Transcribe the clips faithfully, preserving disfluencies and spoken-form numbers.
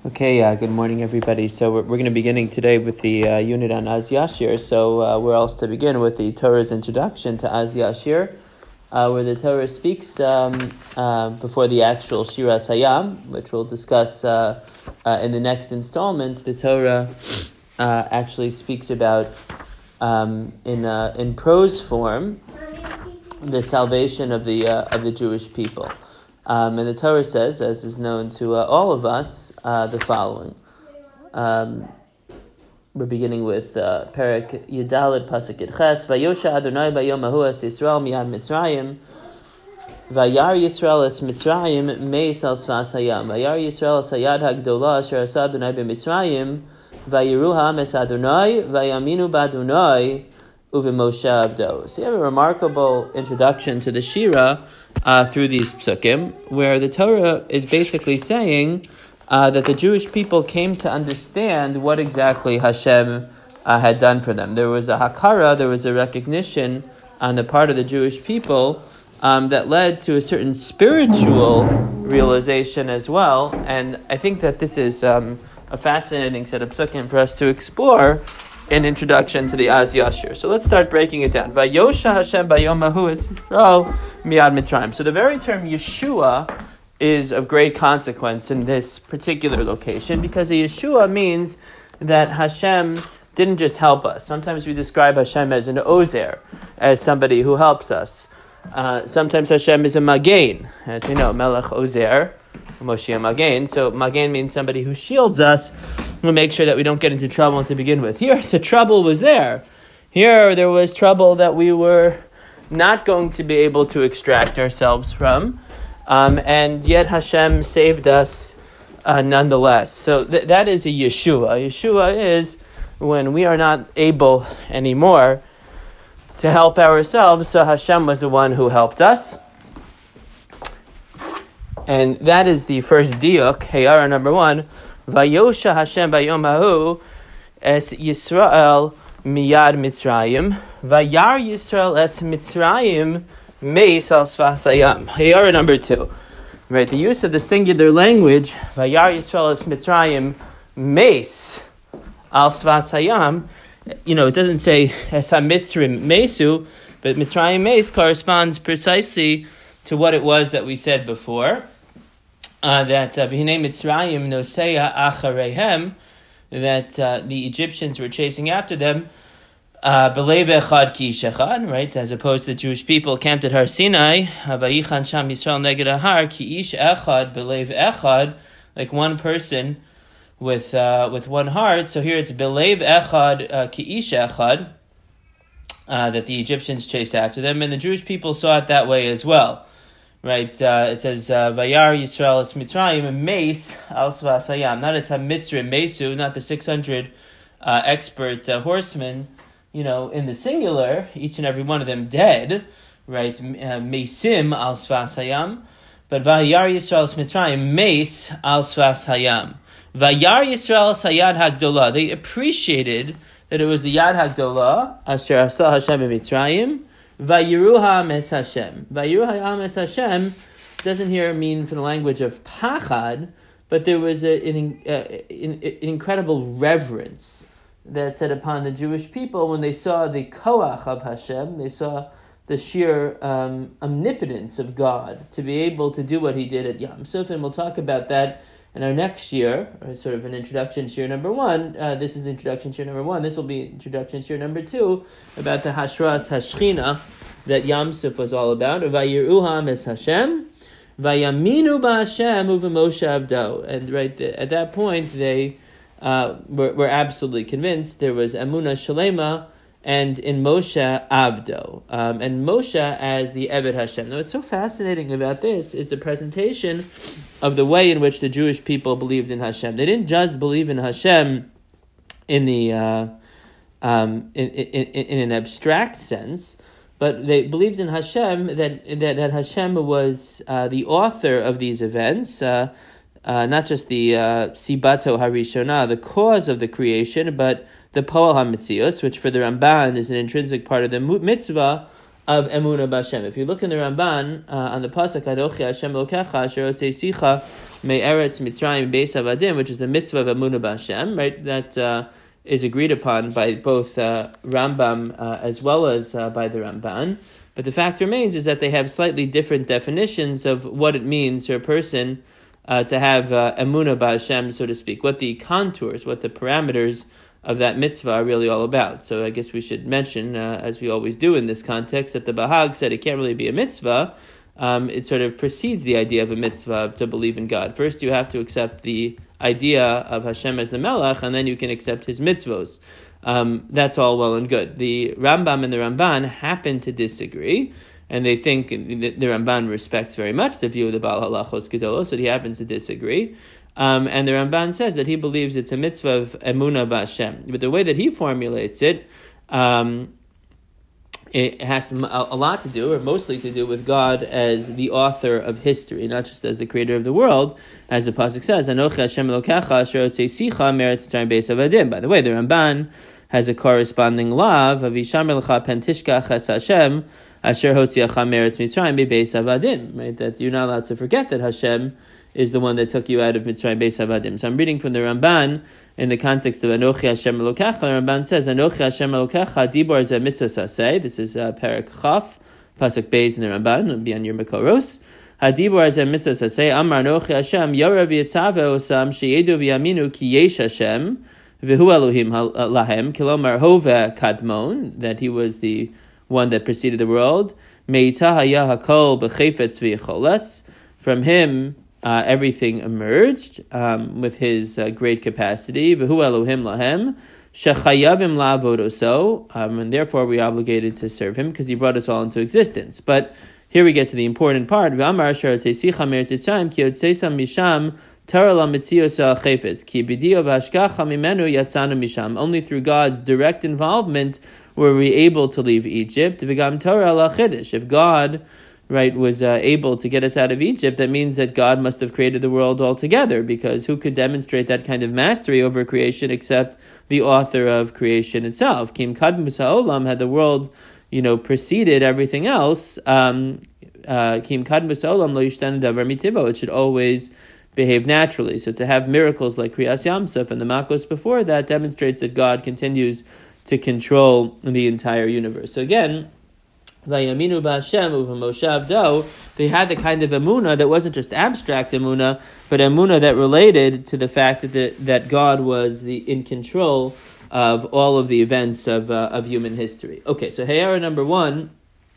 Okay, uh, good morning, everybody. So we're, we're going to be beginning today with the uh, unit on Az Yashir. So uh, where else to begin with the Torah's introduction to Az Yashir, uh, where the Torah speaks um, uh, before the actual Shiras Hayam, which we'll discuss uh, uh, in the next installment. The Torah uh, actually speaks about um, in uh, in prose form the salvation of the uh, of the Jewish people. Um, and the Torah says, as is known to uh, all of us, uh, the following. Um, we're beginning with uh, Perek Yudalid Pasuk Ches. Vayosha Adonai bayom hahu es Yisrael miyad Mitzrayim. Vayar Yisrael es Mitzrayim meis al svas hayam. Vayar Yisrael es hayad hagdola asher asa Adonai b'Mitzrayim. Vayiru ha'am es Adonai. Vayaminu b'Adonai uv'Moshe avdo. So you have a remarkable introduction to the Shira Uh, through these psukim, where the Torah is basically saying uh, that the Jewish people came to understand what exactly Hashem uh, had done for them. There was a hakara, there was a recognition on the part of the Jewish people um, that led to a certain spiritual realization as well. And I think that this is um, a fascinating set of psukim for us to explore in introduction to the Az Yashir. So let's start breaking it down. Vayosha Hashem bayom hahu es Yisrael miyad Mitzrayim. So the very term Yeshua is of great consequence in this particular location because a Yeshua means that Hashem didn't just help us. Sometimes we describe Hashem as an ozer, as somebody who helps us. Uh, sometimes Hashem is a magain, as we know, Melech Ozer, Moshe Magain. So Magain means somebody who shields us, who makes sure that we don't get into trouble to begin with. Here, the trouble was there. Here, there was trouble that we were not going to be able to extract ourselves from, um, and yet Hashem saved us uh, nonetheless. So th- that is a Yeshua. Yeshua is when we are not able anymore to help ourselves, so Hashem was the one who helped us. And that is the first diuk, Heyara number one, Vayosha Hashem bayom hahu es Yisrael miyad Mitzrayim, Vayar Yisrael es Mitzrayim meis al svas hayam. Heyara number two. Right, the use of the singular language, Vayar Yisrael es Mitzrayim meis al svas hayam, you know, it doesn't say es ha-Mitzrim mesu, but Mitzrayim meis corresponds precisely to what it was that we said before. Uh, that V'hinei Mitzrayim noseya achareihem, that uh, the Egyptians were chasing after them, belev echad ki ish echad, right? As opposed to the Jewish people camped at Har Sinai, vayichan sham Yisrael neged ahar ki ish echad belev echad, like one person with uh, with one heart. So here it's belev echad uh, ki ish echad, uh, that the Egyptians chased after them, and the Jewish people saw it that way as well. Right, uh, it says Vayar Yisrael es Mitzrayim meis al svas hayam. Not it's ha-Mitzrim mesu, not the six hundred uh, expert uh, horsemen. You know, in the singular, each and every one of them dead. Right, uh, meisim al svas hayam. But Vayar Yisrael es Mitzrayim meis al svas hayam. Vayar Yisrael es hayad hagdolah. They appreciated that it was the yad hagdolah asher asa Hashem b'Mitzrayim. Vayiru ha'am es Hashem. Vayiru ha'am es Hashem doesn't here mean from the language of pachad, but there was a, an, uh, an, an incredible reverence that set upon the Jewish people when they saw the koach of Hashem. They saw the sheer um, omnipotence of God to be able to do what He did at Yam Suf, and we'll talk about that in our next year, or sort of an introduction to year number one. Uh, this is the introduction to year number one. This will be introduction to year number two, about the Hashras Hashchina that Yam Suf was all about. Vayiru ha'am es Hashem, vayaminu ba'Hashem uv'Moshe avdo. And right th- at that point, they uh, were, were absolutely convinced. There was Emunah Shalema, and in Moshe avdo, um, and Moshe as the Eved Hashem. Now, what's so fascinating about this is the presentation of the way in which the Jewish people believed in Hashem. They didn't just believe in Hashem in the uh, um, in, in, in an abstract sense, but they believed in Hashem that that, that Hashem was uh, the author of these events, uh, uh, not just the uh, Sibato Harishona, the cause of the creation, but the Poel HaMetzios, which for the Ramban is an intrinsic part of the mitzvah of Emunah B'Hashem. If you look in the Ramban, uh, on the Pasuk, Adochi Hashem Elokecha, Asher Hotzei Me'eretz Mitzrayim Beis Avadim, which is the mitzvah of Emunah B'Hashem, right? That uh, is agreed upon by both uh, Rambam uh, as well as uh, by the Ramban. But the fact remains is that they have slightly different definitions of what it means for a person uh, to have uh, Emunah B'Hashem, so to speak, what the contours, what the parameters of that mitzvah are really all about. So I guess we should mention, uh, as we always do in this context, that the Bahag said it can't really be a mitzvah. Um, it sort of precedes the idea of a mitzvah to believe in God. First, you have to accept the idea of Hashem as the Melech, and then you can accept his mitzvos. Um, that's all well and good. The Rambam and the Ramban happen to disagree, and they think the, the Ramban respects very much the view of the Baal Halachos Gedolos, so he happens to disagree. Um, and the Ramban says that he believes it's a mitzvah of Emunah B'Hashem. But the way that he formulates it, um, it has a, a lot to do, or mostly to do, with God as the author of history, not just as the creator of the world, as the pasuk says. Anochi Hashem Elokecha Asher Hotzei Sicha Me'eretz Mitzrayim Beis Avadim. By the way, the Ramban has a corresponding law of Avishamar Lecha Pen Tishkach Es Hashem Asher Hotziacha Me'eretz Mitzrayim Beis Avadim. Right, that you're not allowed to forget that Hashem is the one that took you out of Mitzrayim Beis Avadim. So I'm reading from the Ramban in the context of Anochi Hashem Elokecha. The Ramban says, Anochi Hashem Elokecha Dibor Zeh Mitzvah Saseh. This is uh, Perek Chaf, Pasuk Beis in the Ramban. It'll be on your Makoros. Hadibor Zeh Mitzvah Saseh. Amar Anochi Hashem Yorav Yitzave Osam Sheyedu V'Yaminu Ki Yesh Hashem V'Hu Elohim Lahem Kilomar Hove Kadmon, that he was the one that preceded the world. Me'ita Haya Hakol B'Chefetz V'Yicholes. From him Uh, everything emerged um, with his uh, great capacity. V'hu Elohim lahem shechayavim la'avodoso, um, and therefore we are obligated to serve him because he brought us all into existence. But here we get to the important part. V'amar asher teisicha me'ertitzayim ki yotzeisam misham tara lamitzios al-chefetz ki b'dio v'hashkacha mimenu yatzanu misham. Only through God's direct involvement were we able to leave Egypt. V'gam Torah la-chidish. If God right, was uh, able to get us out of Egypt, that means that God must have created the world altogether, because who could demonstrate that kind of mastery over creation except the author of creation itself? Kim Kadmus Ha'olam, had the world, you know, preceded everything else, um, uh, Kim Kadmus Ha'olam lo yishtanu davar mitivo, it should always behave naturally. So to have miracles like Kriyas Yamsuf and the Makos before that demonstrates that God continues to control the entire universe. So again, Vayaminu B'Hashem uva Moshe Avdo, they had the kind of emunah that wasn't just abstract emunah, but emunah that related to the fact that the, that God was the in control of all of the events of uh, of human history. Okay, so Ha'ara number one,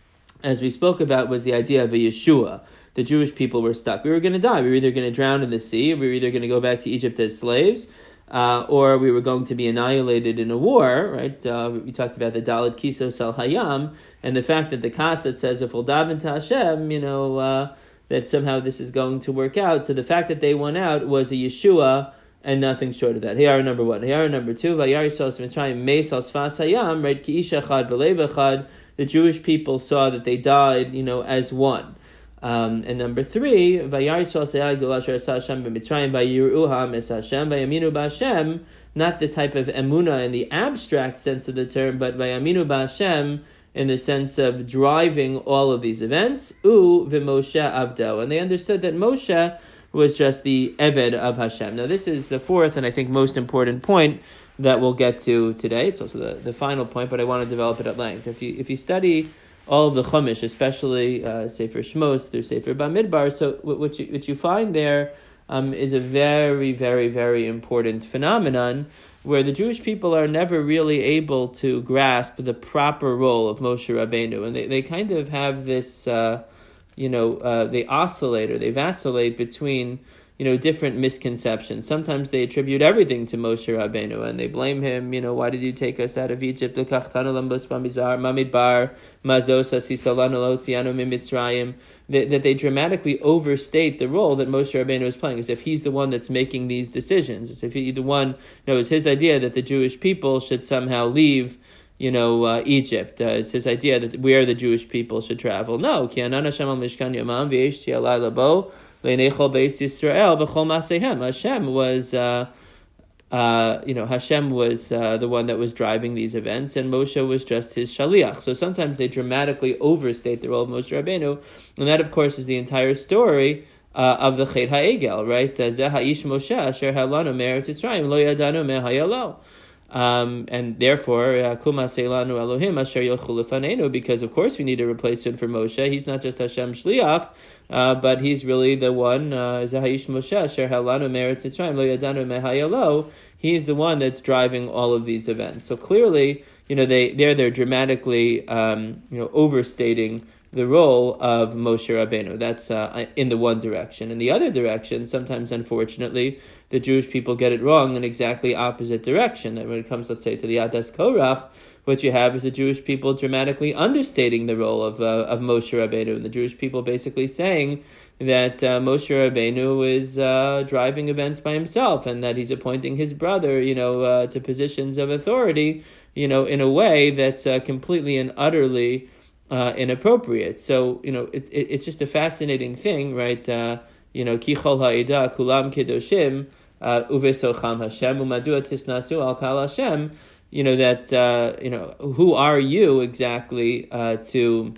as we spoke about, was the idea of a Yeshua. The Jewish people were stuck. We were going to die. We were either going to drown in the sea, we were either going to go back to Egypt as slaves, Uh, or we were going to be annihilated in a war, right? Uh, we talked about the Dalet Kisos al Hayam, and the fact that the Kas that says, if we'll daven to Hashem, you know, uh, that somehow this is going to work out. So the fact that they won out was a Yeshua and nothing short of that. Ha'ara number one. Ha'ara number two, Vayari Sos Mitzrayim Meis al Sfas Hayam, right? Ki Ish Echad B'Lev Echad. The Jewish people saw that they died, you know, as one. Um, and number three, Vayari Hashem b'Mitzrayim Vayiruha Mes Hashem Vayaminu B'Hashem, not the type of emunah in the abstract sense of the term, but Vayaminu B'Hashem in the sense of driving all of these events. U v'Moshe Avdo, and they understood that Moshe was just the Eved of Hashem. Now this is the fourth and I think most important point that we'll get to today. It's also the, the final point, but I want to develop it at length. If you if you study all of the Chumash, especially uh, Sefer Shmos through Sefer Bamidbar, so what you, what you find there um, is a very, very, very important phenomenon where the Jewish people are never really able to grasp the proper role of Moshe Rabbeinu. And they, they kind of have this, uh, you know, uh, they oscillate or they vacillate between, you know, different misconceptions. Sometimes they attribute everything to Moshe Rabbeinu and they blame him, you know, why did you take us out of Egypt? That, that they dramatically overstate the role that Moshe Rabbeinu is playing, as if he's the one that's making these decisions, as if he's the one, you know, it's his idea that the Jewish people should somehow leave, you know, uh, Egypt. Uh, it's his idea that where the Jewish people should travel. No, Hashem was uh, uh, you know, Hashem was uh, the one that was driving these events, and Moshe was just his shaliach. So sometimes they dramatically overstate the role of Moshe Rabbeinu, and that, of course, is the entire story uh, of the Chet HaEgel, right? Zeh ha'ish Moshe asher halanu me'eretz Mitzrayim lo yadanu me'hayalo. Um, and therefore, Kuma Seilanu Elohim Asher Yochul Lefanenu, because of course we need a replacement for Moshe. He's not just Hashem Shliach, uh, but he's really the one. Zahayish Moshe Asher Halanu Meretz Mitzrayim Lo Yadanu Mehayalo. He's the one that's driving all of these events. So clearly, you know, they they're they're dramatically, um, you know, overstating the role of Moshe Rabbeinu. That's uh, in the one direction. In the other direction, sometimes, unfortunately, the Jewish people get it wrong in exactly opposite direction. And when it comes, let's say, to the Adas Korach, what you have is the Jewish people dramatically understating the role of uh, of Moshe Rabbeinu, and the Jewish people basically saying that uh, Moshe Rabbeinu is uh, driving events by himself, and that he's appointing his brother, you know, uh, to positions of authority, you know, in a way that's uh, completely and utterly Uh, inappropriate. So, you know, it, it, it's just a fascinating thing, right? Uh, you know, Ki chol ha'ida kulam kedoshim uvesocham Hashem umadua tisnasu al kal Hashem. You know that uh, you know who are you exactly uh, to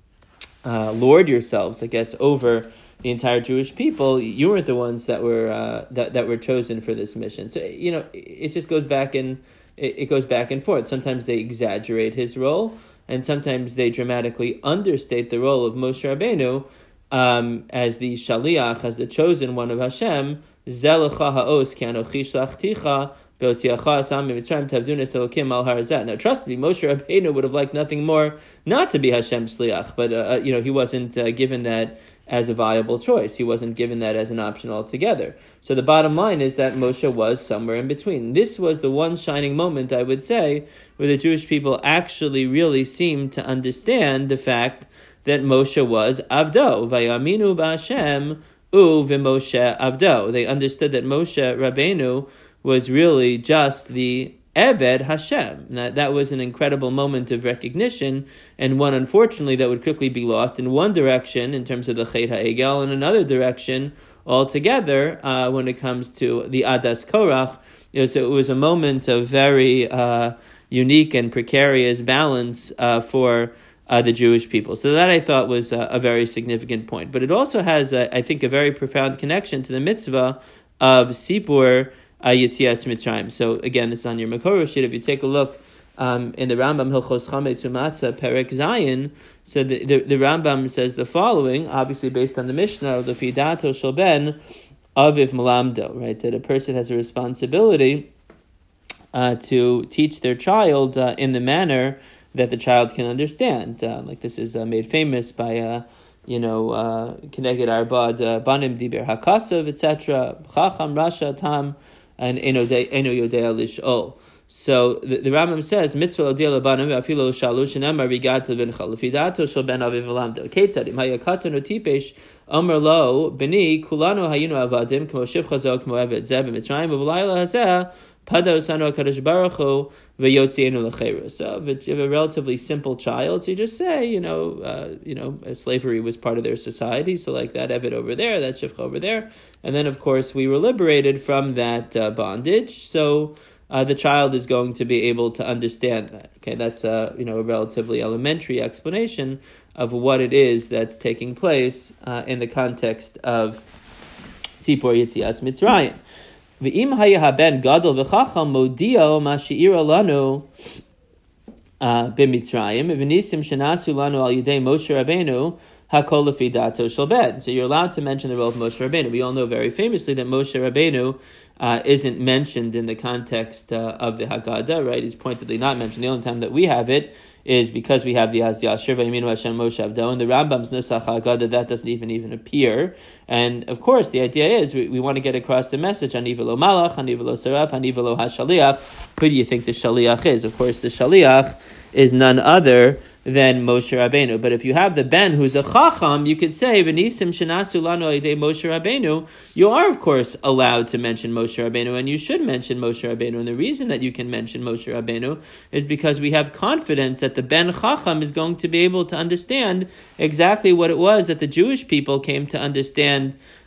uh, lord yourselves, I guess, over the entire Jewish people? You weren't the ones that were uh, that that were chosen for this mission. So, you know, it just goes back and it, it goes back and forth. Sometimes they exaggerate his role, and sometimes they dramatically understate the role of Moshe Rabbeinu um, as the shaliach, as the chosen one of Hashem. Zelecha ha'os ki anochi shlachticha be'otziacha asam mitzrayim tavdunas elokim al harazat. Now, trust me, Moshe Rabbeinu would have liked nothing more not to be Hashem's shliach, but uh, you know he wasn't uh, given that as a viable choice. He wasn't given that as an option altogether. So the bottom line is that Moshe was somewhere in between. This was the one shining moment, I would say, where the Jewish people actually really seemed to understand the fact that Moshe was Avdo. Vayaminu b'Hashem u v'Moshe Avdo. They understood that Moshe Rabbeinu was really just the Eved Hashem. That, that was an incredible moment of recognition, and one, unfortunately, that would quickly be lost in one direction in terms of the Chet HaEgel, and another direction altogether uh, when it comes to the Adas Korach. You know, so it was a moment of very uh, unique and precarious balance uh, for uh, the Jewish people. So that, I thought, was a, a very significant point. But it also has, a, I think, a very profound connection to the mitzvah of Sipur Uh, Yetzias Mitzrayim. So again, this is on your Makor sheet. If you take a look um, in the Rambam Hilchos Chametz Umatzah Perek Zayin, so the, the, the Rambam says the following, obviously based on the Mishnah, the Fidato Shel Ben Aviv Malamdo, right? That a person has a responsibility uh, to teach their child uh, in the manner that the child can understand. Uh, like this is uh, made famous by uh, you know, Keneged Arbad Banim Diber Hakasav, et cetera. Chacham Rasha Tam and Eno Yodea Lishol. So the, the Rambam says, Mitzvah Odea Labanim Afilo Shalu Shenamar Vigatel Vinchal Fidato Shel Ben Aviv Malamdo Ketzadim Hayakatan Otipesh Omer Lo Beni Kulanu Hayinu Avadim Kmo Shiv Chazo Kmo Evet Zeb Mitzrayim Uvalayla Hazeh Pado Sano Kadosh Baruch Hu V'Yotzienu L'Cheirus. So if you have a relatively simple child, so you just say, you know, uh, you know, slavery was part of their society, so like that Eved over there, that Shivcha over there, and then of course we were liberated from that uh, bondage. So uh, the child is going to be able to understand that. Okay, that's a you know a relatively elementary explanation of what it is that's taking place uh, in the context of Sipur Yetzias Mitzrayim. V'im haya ben gadol v'chacham modio ma she'ira lanu b'Mitzrayim v'nisim shenasu lanu al yidei Moshe Rabbeinu hakol lefi dato shel ben. So you're allowed to mention the role of Moshe Rabbeinu. We all know very famously that Moshe Rabbeinu uh, isn't mentioned in the context uh, of the Haggadah, right? He's pointedly not mentioned. The only time that we have it is because we have the Az Yashir Vayiminu Hashem Moshe Avdo, and the Rambam's Nusach Haggadah, that doesn't even even appear. And of course, the idea is we, we want to get across the message: Hanivelo Malach, Hanivelo Seraf, Hanivelo HaShaliach. Who do you think the Shaliach is? Of course, the Shaliach is none other than Moshe Rabbeinu. But if you have the Ben who's a Chacham, you could say, V'nisim shenasu lanu alidei Moshe Rabbeinu. You are, of course, allowed to mention Moshe Rabbeinu, and you should mention Moshe Rabbeinu. And the reason that you can mention Moshe Rabbeinu is because we have confidence that the Ben Chacham is going to be able to understand exactly what it was that the Jewish people came to understand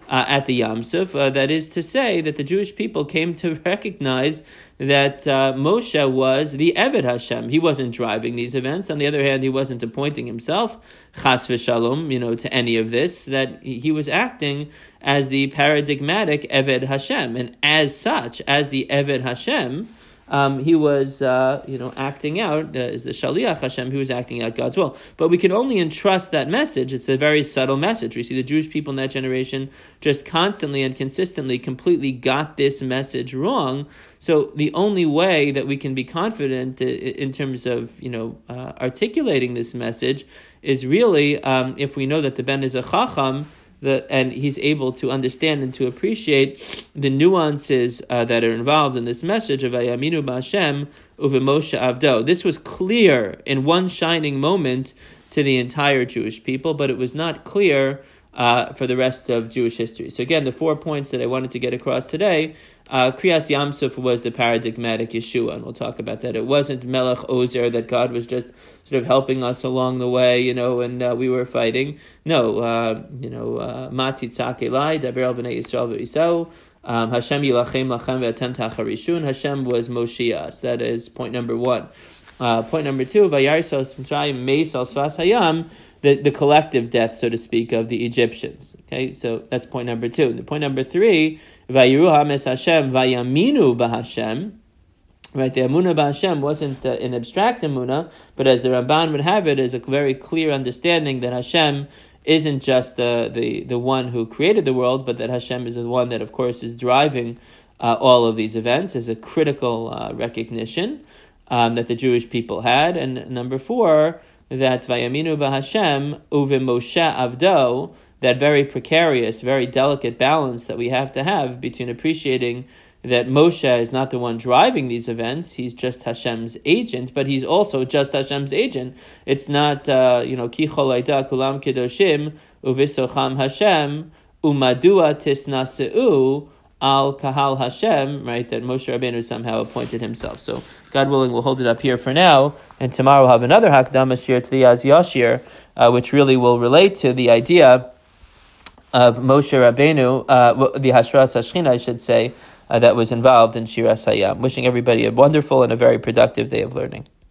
uh, at the Yam Suf. Uh, that is to say that the Jewish people came to recognize that uh, Moshe was the Eved Hashem. He wasn't driving these events. On the other hand, he wasn't appointing himself, chas v'shalom, you know, to any of this, that he was acting as the paradigmatic Eved Hashem. And as such, as the Eved Hashem, Um, he was, uh, you know, acting out uh, as the Shaliach Hashem. He was acting out God's will. But we can only entrust that message. It's a very subtle message. We see the Jewish people in that generation just constantly and consistently completely got this message wrong. So the only way that we can be confident in terms of, you know, uh, articulating this message is really um, if we know that the Ben is a Chacham, The, and he's able to understand and to appreciate the nuances uh, that are involved in this message of Vayaminu b'Hashem uv'Moshe avdo. This was clear in one shining moment to the entire Jewish people, but it was not clear uh, for the rest of Jewish history. So again, the four points that I wanted to get across today, uh, Kriyas Yam Suf was the paradigmatic Yeshua, and we'll talk about that. It wasn't Melech Ozer, that God was just sort of helping us along the way, you know, and uh, we were fighting. No, uh, you know, Mati Tzak Elai, Daber El B'nai Yisrael V'Yisau, Hashem Yilachem Lachem V'Atem Tacharishun, Hashem was Moshiach. That is point number one. Uh, point number two, Vayarisos Mitzrayim Meis Al Sfas Hayam, the, the collective death, so to speak, of the Egyptians. Okay, so that's point number two. And point number three, Vayiru HaMes Hashem Vayaminu B'Hashem. Right, the Emunah B'Hashem wasn't uh, an abstract Emunah, but as the Ramban would have it, is a very clear understanding that Hashem isn't just the, the, the one who created the world, but that Hashem is the one that, of course, is driving uh, all of these events, is a critical uh, recognition um, that the Jewish people had. And number four, that Vayaminu B'Hashem Uve Moshe Avdo, that very precarious, very delicate balance that we have to have between appreciating that Moshe is not the one driving these events, he's just Hashem's agent, but he's also just Hashem's agent. It's not, uh, you know, Ki cholaita kulam kedoshim uvisocham Hashem umadua tisnaseu al kahal Hashem, right, that Moshe Rabbeinu somehow appointed himself. So, God willing, we'll hold it up here for now, and tomorrow we'll have another Hakdama Shir to the Yaz Yashir, uh, which really will relate to the idea of Moshe Rabbeinu, uh, the Hashras Hashchina, I should say, Uh, that was involved in Shiras Hayam. Wishing everybody a wonderful and a very productive day of learning.